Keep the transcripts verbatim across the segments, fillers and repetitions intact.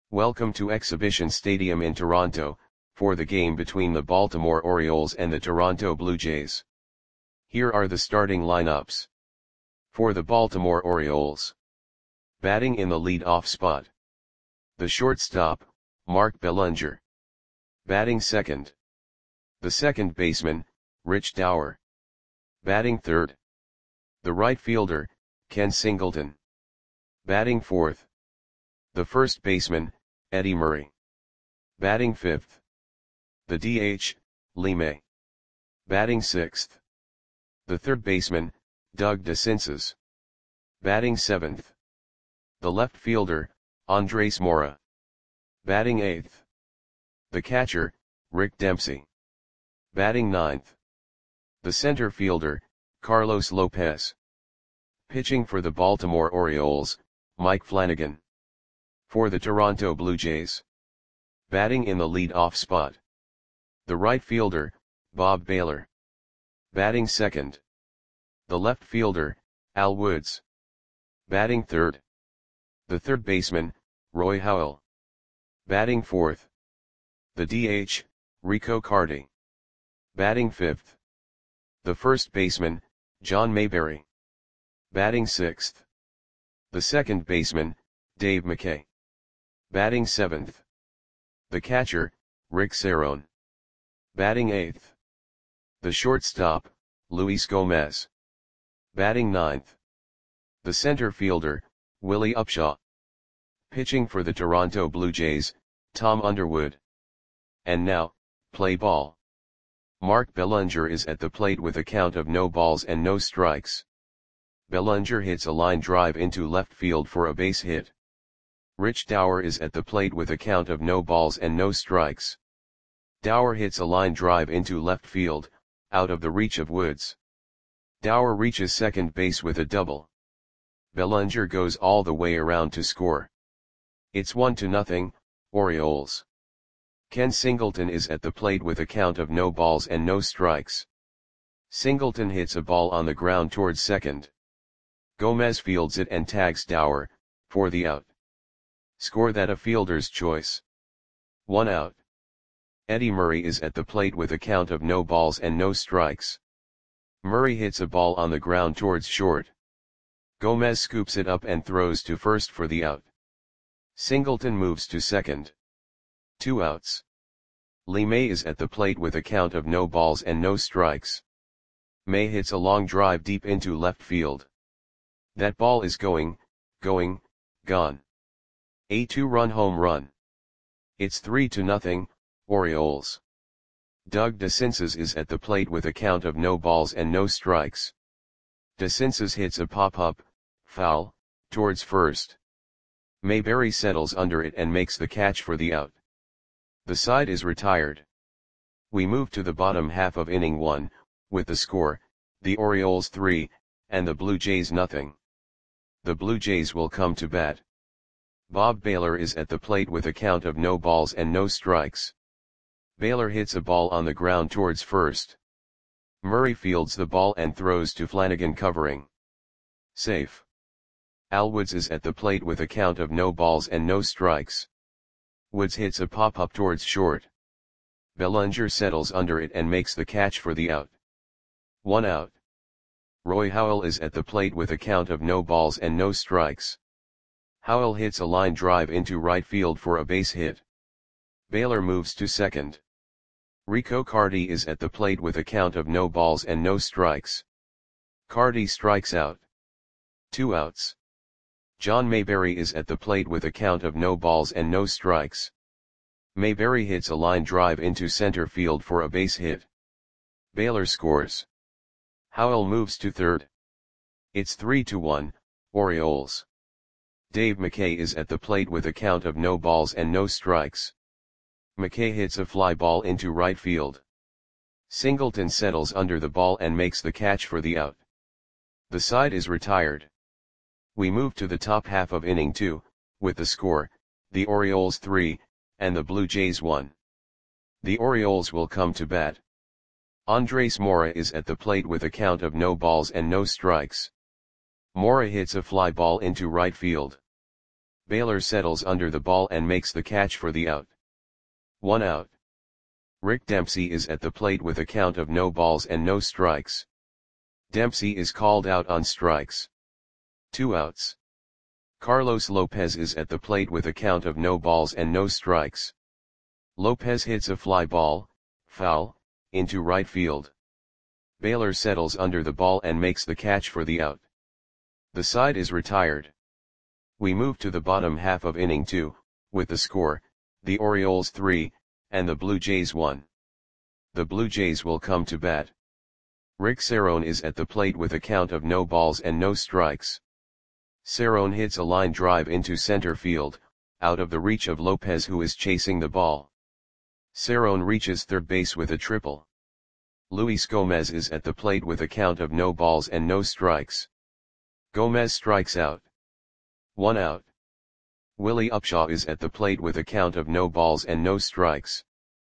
Welcome to Exhibition Stadium in Toronto, for the game between the Baltimore Orioles and the Toronto Blue Jays. Here are the starting lineups. For the Baltimore Orioles. Batting in the lead-off spot. The shortstop, Mark Belanger. Batting second. The second baseman, Rich Dauer. Batting third. The right fielder, Ken Singleton. Batting fourth. The first baseman, Eddie Murray. Batting fifth. The D H, Lee May. Batting sixth. The third baseman, Doug DeCinces. Batting seventh. The left fielder, Andres Mora. Batting eighth. The catcher, Rick Dempsey. Batting ninth. The center fielder, Carlos Lopez. Pitching for the Baltimore Orioles, Mike Flanagan. For the Toronto Blue Jays. Batting in the lead-off spot. The right fielder, Bob Baylor. Batting second. The left fielder, Al Woods. Batting third. The third baseman, Roy Howell. Batting fourth. The D H, Rico Carty. Batting fifth. The first baseman, John Mayberry. Batting sixth. The second baseman, Dave McKay. Batting seventh. The catcher, Rick Cerone. Batting eighth. The shortstop, Luis Gomez. Batting ninth. The center fielder, Willie Upshaw. Pitching for the Toronto Blue Jays, Tom Underwood. And now, play ball. Mark Belanger is at the plate with a count of no balls and no strikes. Belanger hits a line drive into left field for a base hit. Rich Dauer is at the plate with a count of no balls and no strikes. Dauer hits a line drive into left field, out of the reach of Woods. Dauer reaches second base with a double. Belanger goes all the way around to score. It's one to nothing, Orioles. Ken Singleton is at the plate with a count of no balls and no strikes. Singleton hits a ball on the ground towards second. Gomez fields it and tags Dauer, for the out. Score that a fielder's choice. One out. Eddie Murray is at the plate with a count of no balls and no strikes. Murray hits a ball on the ground towards short. Gomez scoops it up and throws to first for the out. Singleton moves to second. Two outs. Lee May is at the plate with a count of no balls and no strikes. May hits a long drive deep into left field. That ball is going, going, gone. A two-run home run. It's three to nothing, Orioles. Doug DeCinces is at the plate with a count of no balls and no strikes. DeCinces hits a pop-up, foul, towards first. Mayberry settles under it and makes the catch for the out. The side is retired. We move to the bottom half of inning one, with the score, the Orioles three, and the Blue Jays nothing. The Blue Jays will come to bat. Bob Baylor is at the plate with a count of no balls and no strikes. Baylor hits a ball on the ground towards first. Murray fields the ball and throws to Flanagan covering. Safe. Al Woods is at the plate with a count of no balls and no strikes. Woods hits a pop-up towards short. Belanger settles under it and makes the catch for the out. One out. Roy Howell is at the plate with a count of no balls and no strikes. Howell hits a line drive into right field for a base hit. Baylor moves to second. Rico Carty is at the plate with a count of no balls and no strikes. Carty strikes out. Two outs. John Mayberry is at the plate with a count of no balls and no strikes. Mayberry hits a line drive into center field for a base hit. Baylor scores. Howell moves to third. It's three to one, Orioles. Dave McKay is at the plate with a count of no balls and no strikes. McKay hits a fly ball into right field. Singleton settles under the ball and makes the catch for the out. The side is retired. We move to the top half of inning two, with the score, the Orioles three, and the Blue Jays one. The Orioles will come to bat. Andres Mora is at the plate with a count of no balls and no strikes. Mora hits a fly ball into right field. Baylor settles under the ball and makes the catch for the out. One out. Rick Dempsey is at the plate with a count of no balls and no strikes. Dempsey is called out on strikes. Two outs. Carlos Lopez is at the plate with a count of no balls and no strikes. Lopez hits a fly ball, foul, into right field. Baylor settles under the ball and makes the catch for the out. The side is retired. We move to the bottom half of inning two, with the score, the Orioles three, and the Blue Jays one. The Blue Jays will come to bat. Rick Cerrone is at the plate with a count of no balls and no strikes. Cerrone hits a line drive into center field, out of the reach of Lopez, who is chasing the ball. Cerrone reaches third base with a triple. Luis Gomez is at the plate with a count of no balls and no strikes. Gomez strikes out. One out. Willie Upshaw is at the plate with a count of no balls and no strikes.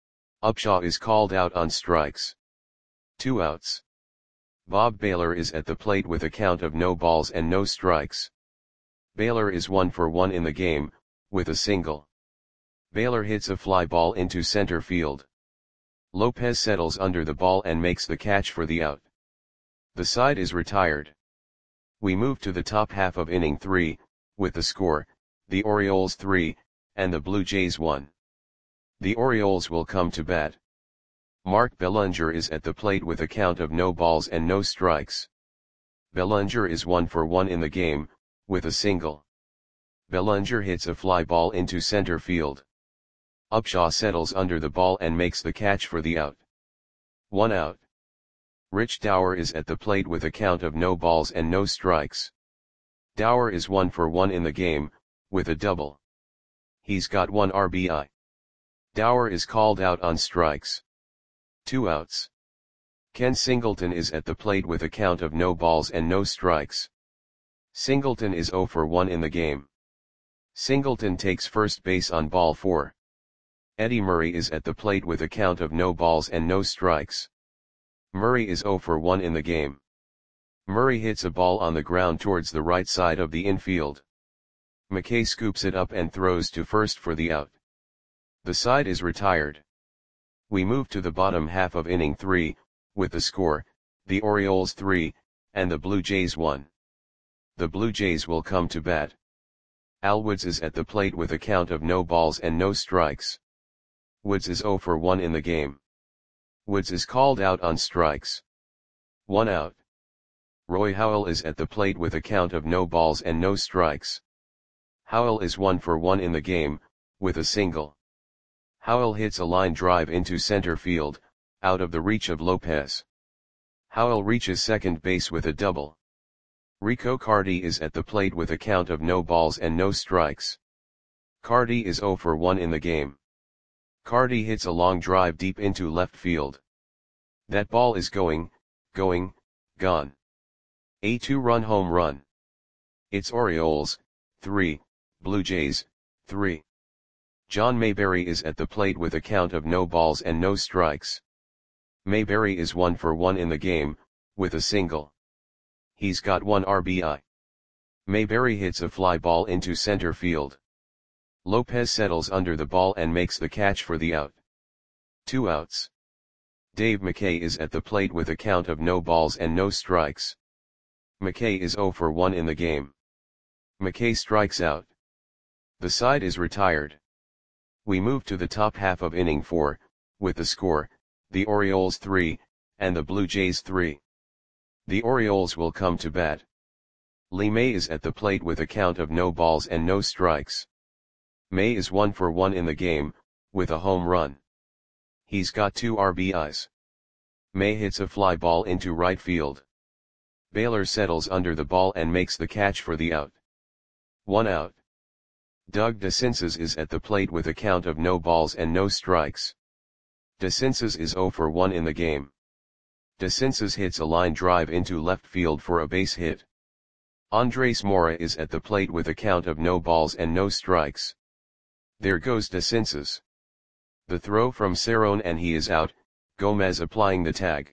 Upshaw is called out on strikes. Two outs. Bob Baylor is at the plate with a count of no balls and no strikes. Baylor is one for one in the game, with a single. Baylor hits a fly ball into center field. Lopez settles under the ball and makes the catch for the out. The side is retired. We move to the top half of inning three, with the score, the Orioles three, and the Blue Jays one. The Orioles will come to bat. Mark Bellinger is at the plate with a count of no balls and no strikes. Bellinger is one for one in the game, with a single. Bellinger hits a fly ball into center field. Upshaw settles under the ball and makes the catch for the out. One out. Rich Dower is at the plate with a count of no balls and no strikes. Dower is one for one in the game, with a double. He's got one R B I. Dower is called out on strikes. Two outs. Ken Singleton is at the plate with a count of no balls and no strikes. Singleton is zero for one in the game. Singleton takes first base on ball four. Eddie Murray is at the plate with a count of no balls and no strikes. Murray is zero for one in the game. Murray hits a ball on the ground towards the right side of the infield. McKay scoops it up and throws to first for the out. The side is retired. We move to the bottom half of inning three, with the score, the Orioles three, and the Blue Jays one. The Blue Jays will come to bat. Al Woods is at the plate with a count of no balls and no strikes. Woods is zero for one in the game. Woods is called out on strikes. One out. Roy Howell is at the plate with a count of no balls and no strikes. Howell is one for one in the game, with a single. Howell hits a line drive into center field, out of the reach of Lopez. Howell reaches second base with a double. Rico Carty is at the plate with a count of no balls and no strikes. Carty is zero for one in the game. Carty hits a long drive deep into left field. That ball is going, going, gone. A two-run home run. It's Orioles, three, Blue Jays, three. John Mayberry is at the plate with a count of no balls and no strikes. Mayberry is one for one in the game, with a single. He's got one R B I. Mayberry hits a fly ball into center field. Lopez settles under the ball and makes the catch for the out. Two outs. Dave McKay is at the plate with a count of no balls and no strikes. McKay is zero for one in the game. McKay strikes out. The side is retired. We move to the top half of inning four, with the score, the Orioles three, and the Blue Jays three. The Orioles will come to bat. Lee May is at the plate with a count of no balls and no strikes. May is one for one in the game, with a home run. He's got two R B Is. May hits a fly ball into right field. Baylor settles under the ball and makes the catch for the out. One out. Doug DeCinces is at the plate with a count of no balls and no strikes. DeCinces is zero for one in the game. DeCinces hits a line drive into left field for a base hit. Andres Mora is at the plate with a count of no balls and no strikes. There goes DeCinces. The throw from Cerrone and he is out, Gomez applying the tag.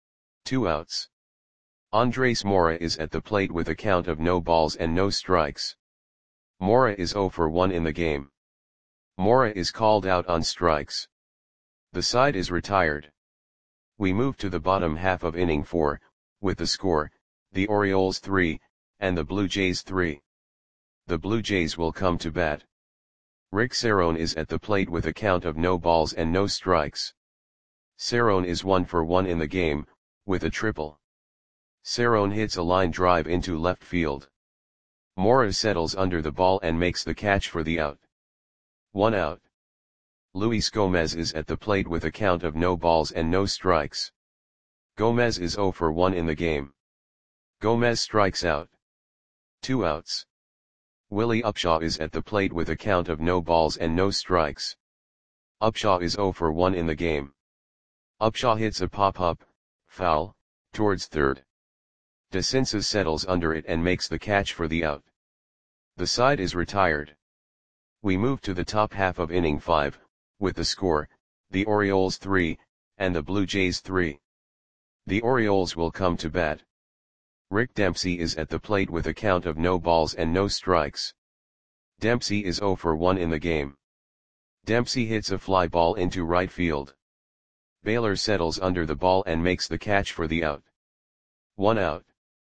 Two outs. Andres Mora is at the plate with a count of no balls and no strikes. Mora is zero for one in the game. Mora is called out on strikes. The side is retired. We move to the bottom half of inning four, with the score, the Orioles three, and the Blue Jays three. The Blue Jays will come to bat. Rick Cerrone is at the plate with a count of no balls and no strikes. Cerrone is one for one in the game, with a triple. Cerrone hits a line drive into left field. Mora settles under the ball and makes the catch for the out. One out. Luis Gomez is at the plate with a count of no balls and no strikes. Gomez is zero for one in the game. Gomez strikes out. Two outs. Willie Upshaw is at the plate with a count of no balls and no strikes. Upshaw is zero for one in the game. Upshaw hits a pop-up, foul, towards third. DeCinces settles under it and makes the catch for the out. The side is retired. We move to the top half of inning five, with the score, the Orioles three, and the Blue Jays three. The Orioles will come to bat. Rick Dempsey is at the plate with a count of no balls and no strikes. Dempsey is zero for one in the game. Dempsey hits a fly ball into right field. Baylor settles under the ball and makes the catch for the out. One out.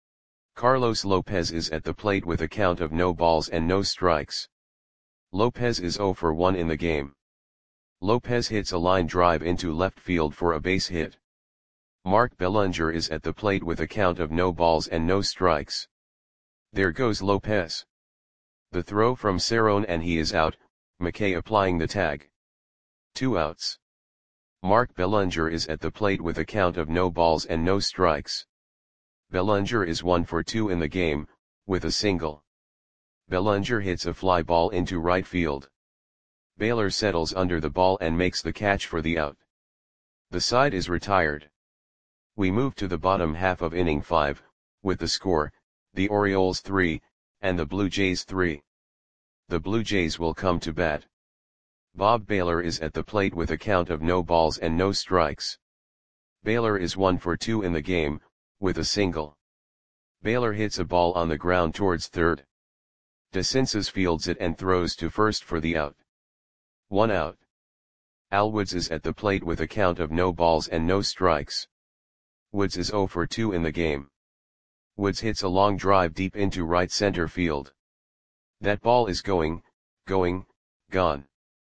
Carlos Lopez is at the plate with a count of no balls and no strikes. Lopez is zero for one in the game. Lopez hits a line drive into left field for a base hit. Mark Bellinger is at the plate with a count of no balls and no strikes. There goes Lopez. The throw from Cerrone and he is out, McKay applying the tag. Two outs. Mark Bellinger is at the plate with a count of no balls and no strikes. Bellinger is one for two in the game, with a single. Bellinger hits a fly ball into right field. Baylor settles under the ball and makes the catch for the out. The side is retired. We move to the bottom half of inning five, with the score, the Orioles three, and the Blue Jays three. The Blue Jays will come to bat. Bob Baylor is at the plate with a count of no balls and no strikes. Baylor is one for two in the game, with a single. Baylor hits a ball on the ground towards third. DeCinces fields it and throws to first for the out. One out. Al Woods is at the plate with a count of no balls and no strikes. Woods is zero for two in the game. Woods hits a long drive deep into right center field. That ball is going, going, gone.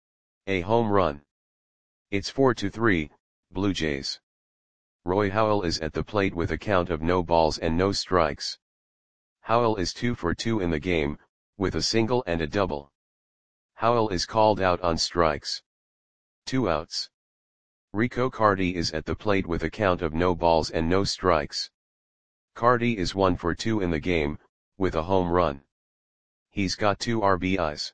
A home run. It's four to three, Blue Jays. Roy Howell is at the plate with a count of no balls and no strikes. Howell is two for two in the game, with a single and a double. Howell is called out on strikes. Two outs. Rico Carty is at the plate with a count of no balls and no strikes. Carty is one for two in the game, with a home run. He's got two R B Is.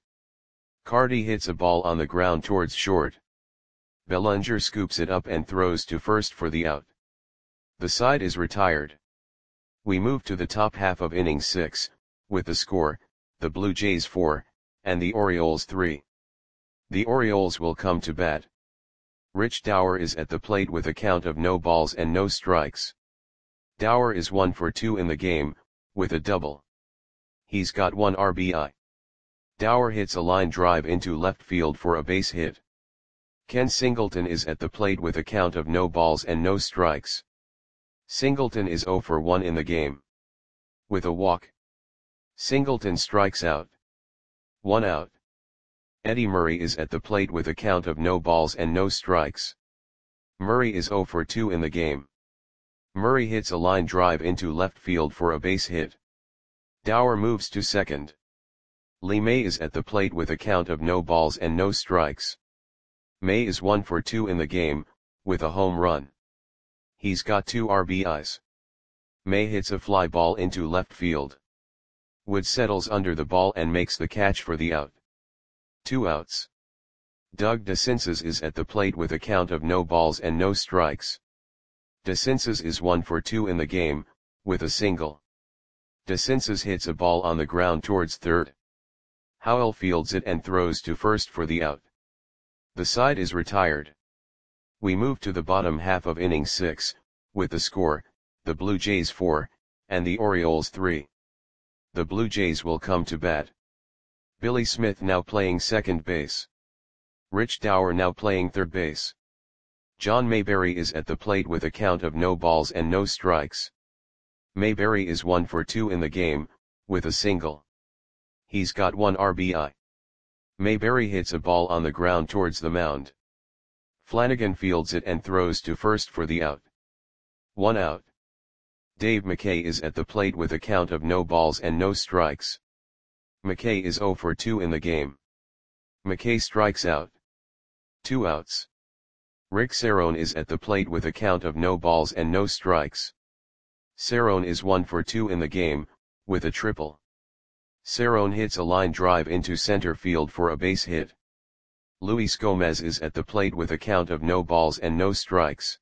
Carty hits a ball on the ground towards short. Bellinger scoops it up and throws to first for the out. The side is retired. We move to the top half of inning six, with the score, the Blue Jays four, and the Orioles three. The Orioles will come to bat. Rich Dower is at the plate with a count of no balls and no strikes. Dower is one for two in the game, with a double. He's got one R B I. Dower hits a line drive into left field for a base hit. Ken Singleton is at the plate with a count of no balls and no strikes. Singleton is zero for one in the game. With a walk. Singleton strikes out. One out. Eddie Murray is at the plate with a count of no balls and no strikes. Murray is zero for two in the game. Murray hits a line drive into left field for a base hit. Dower moves to second. Lee May is at the plate with a count of no balls and no strikes. May is one for two in the game, with a home run. He's got two R B Is. May hits a fly ball into left field. Wood settles under the ball and makes the catch for the out. Two outs. Doug DeCinces is at the plate with a count of no balls and no strikes. DeCinces is one for two in the game, with a single. DeCinces hits a ball on the ground towards third. Howell fields it and throws to first for the out. The side is retired. We move to the bottom half of inning six, with the score, the Blue Jays four, and the Orioles three. The Blue Jays will come to bat. Billy Smith now playing second base. Rich Dower now playing third base. John Mayberry is at the plate with a count of no balls and no strikes. Mayberry is one for two in the game, with a single. He's got one R B I. Mayberry hits a ball on the ground towards the mound. Flanagan fields it and throws to first for the out. One out. Dave McKay is at the plate with a count of no balls and no strikes. McKay is zero for two in the game. McKay strikes out. Two outs. Rick Cerrone is at the plate with a count of no balls and no strikes. Cerrone is one for two in the game, with a triple. Cerrone hits a line drive into center field for a base hit. Luis Gomez is at the plate with a count of no balls and no strikes.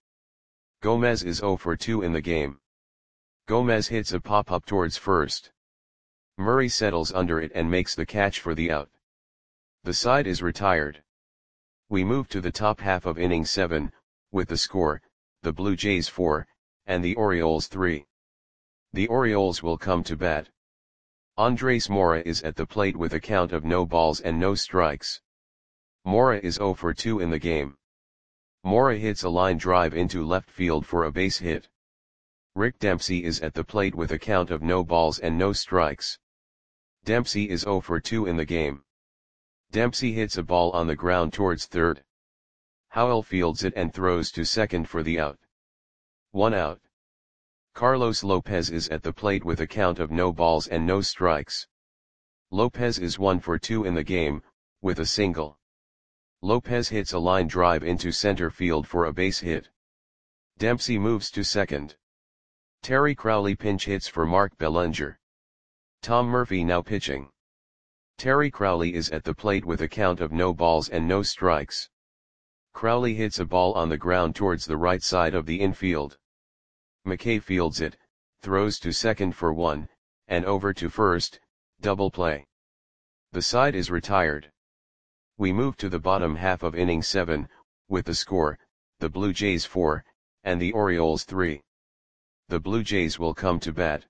Gomez is zero for two in the game. Gomez hits a pop-up towards first. Murray settles under it and makes the catch for the out. The side is retired. We move to the top half of inning seven, with the score, the Blue Jays four, and the Orioles three. The Orioles will come to bat. Andres Mora is at the plate with a count of no balls and no strikes. Mora is zero for two in the game. Mora hits a line drive into left field for a base hit. Rick Dempsey is at the plate with a count of no balls and no strikes. Dempsey is zero for two in the game. Dempsey hits a ball on the ground towards third. Howell fields it and throws to second for the out. One out. Carlos Lopez is at the plate with a count of no balls and no strikes. Lopez is one for two in the game, with a single. Lopez hits a line drive into center field for a base hit. Dempsey moves to second. Terry Crowley pinch hits for Mark Bellinger. Tom Murphy now pitching. Terry Crowley is at the plate with a count of no balls and no strikes. Crowley hits a ball on the ground towards the right side of the infield. McKay fields it, throws to second for one, and over to first, double play. The side is retired. We move to the bottom half of inning seven, with the score, the Blue Jays four, and the Orioles three. The Blue Jays will come to bat.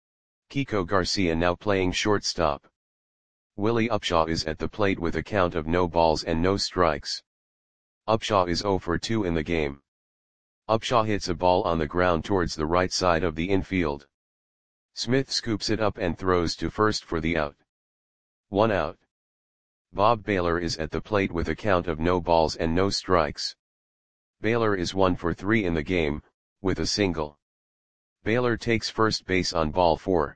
Kiko Garcia now playing shortstop. Willie Upshaw is at the plate with a count of no balls and no strikes. Upshaw is zero for two in the game. Upshaw hits a ball on the ground towards the right side of the infield. Smith scoops it up and throws to first for the out. One out. Bob Baylor is at the plate with a count of no balls and no strikes. Baylor is one for three in the game, with a single. Baylor takes first base on ball four.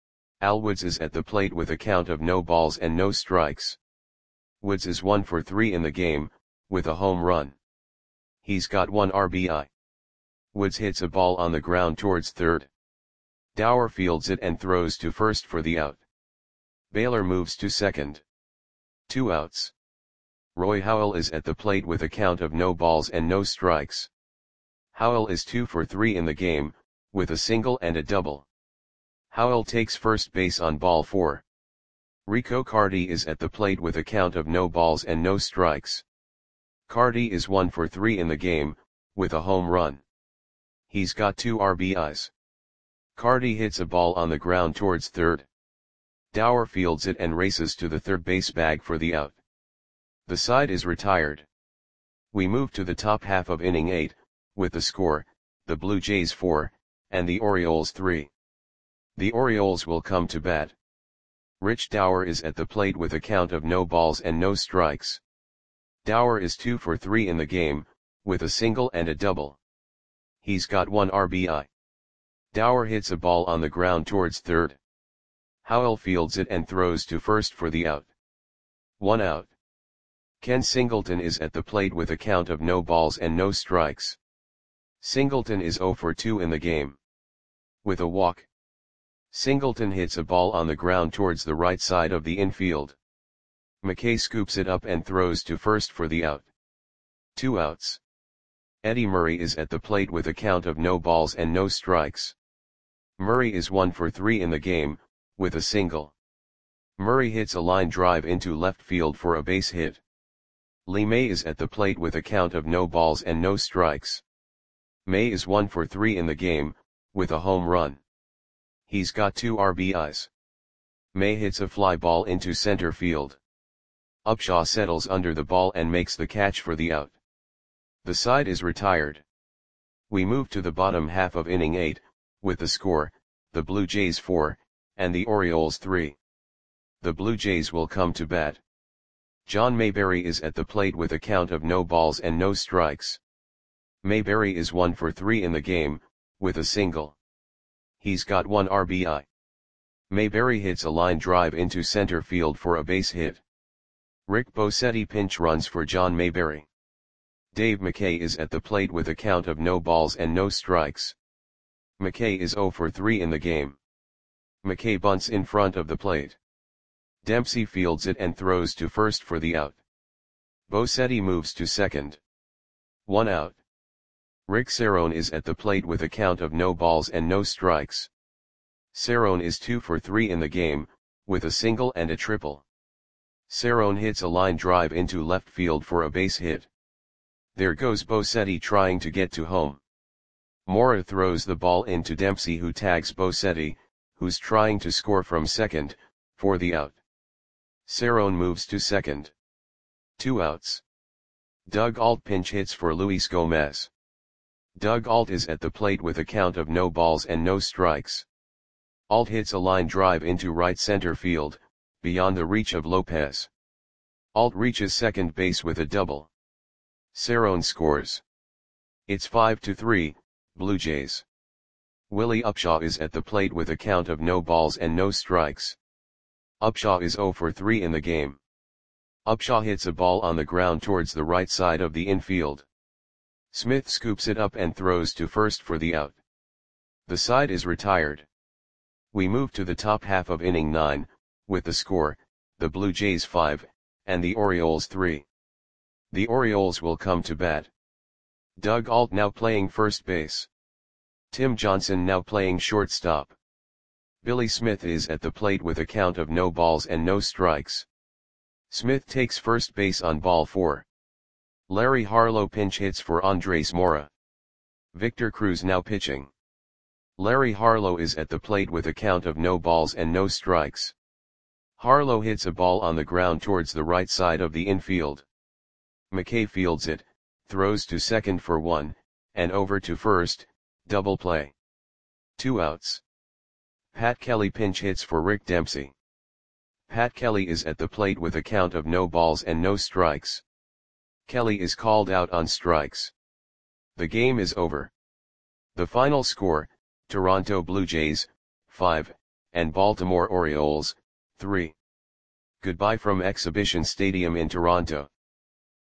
Al Woods is at the plate with a count of no balls and no strikes. Woods is one for three in the game, with a home run. He's got one R B I. Woods hits a ball on the ground towards third. Dower fields it and throws to first for the out. Baylor moves to second. Two outs. Roy Howell is at the plate with a count of no balls and no strikes. Howell is two for three in the game, with a single and a double. Howell takes first base on ball four. Rico Carty is at the plate with a count of no balls and no strikes. Carty is one for three in the game, with a home run. He's got two R B Is. Carty hits a ball on the ground towards third. Dower fields it and races to the third base bag for the out. The side is retired. We move to the top half of inning eight, with the score, the Blue Jays four, and the Orioles three. The Orioles will come to bat. Rich Dower is at the plate with a count of no balls and no strikes. Dower is two for three in the game, with a single and a double. He's got one R B I. Dower hits a ball on the ground towards third. Howell fields it and throws to first for the out. One out. Ken Singleton is at the plate with a count of no balls and no strikes. Singleton is zero for two in the game. With a walk. Singleton hits a ball on the ground towards the right side of the infield. McKay scoops it up and throws to first for the out. Two outs. Eddie Murray is at the plate with a count of no balls and no strikes. Murray is one for three in the game, with a single. Murray hits a line drive into left field for a base hit. Lee May is at the plate with a count of no balls and no strikes. May is one for three in the game, with a home run. He's got two R B Is. May hits a fly ball into center field. Upshaw settles under the ball and makes the catch for the out. The side is retired. We move to the bottom half of inning eight, with the score, the Blue Jays four, and the Orioles three. The Blue Jays will come to bat. John Mayberry is at the plate with a count of no balls and no strikes. Mayberry is one for three in the game, with a single. He's got one R B I. Mayberry hits a line drive into center field for a base hit. Rick Bosetti pinch runs for John Mayberry. Dave McKay is at the plate with a count of no balls and no strikes. McKay is zero for three in the game. McKay bunts in front of the plate. Dempsey fields it and throws to first for the out. Bosetti moves to second. One out. Rick Cerrone is at the plate with a count of no balls and no strikes. Cerrone is two for three in the game, with a single and a triple. Cerrone hits a line drive into left field for a base hit. There goes Bosetti trying to get to home. Mora throws the ball into Dempsey, who tags Bosetti, who's trying to score from second, for the out. Cerrone moves to second. Two outs. Doug Ault pinch hits for Luis Gomez. Doug Ault is at the plate with a count of no balls and no strikes. Ault hits a line drive into right center field, beyond the reach of Lopez. Ault reaches second base with a double. Cerrone scores. It's five to three, Blue Jays. Willie Upshaw is at the plate with a count of no balls and no strikes. Upshaw is zero for three in the game. Upshaw hits a ball on the ground towards the right side of the infield. Smith scoops it up and throws to first for the out. The side is retired. We move to the top half of inning nine, with the score, the Blue Jays five, and the Orioles three. The Orioles will come to bat. Doug Ault now playing first base. Tim Johnson now playing shortstop. Billy Smith is at the plate with a count of no balls and no strikes. Smith takes first base on ball four. Larry Harlow pinch hits for Andres Mora. Victor Cruz now pitching. Larry Harlow is at the plate with a count of no balls and no strikes. Harlow hits a ball on the ground towards the right side of the infield. McKay fields it, throws to second for one, and over to first, double play. Two outs. Pat Kelly pinch hits for Rick Dempsey. Pat Kelly is at the plate with a count of no balls and no strikes. Kelly is called out on strikes. The game is over. The final score, Toronto Blue Jays, five, and Baltimore Orioles, three. Goodbye from Exhibition Stadium in Toronto.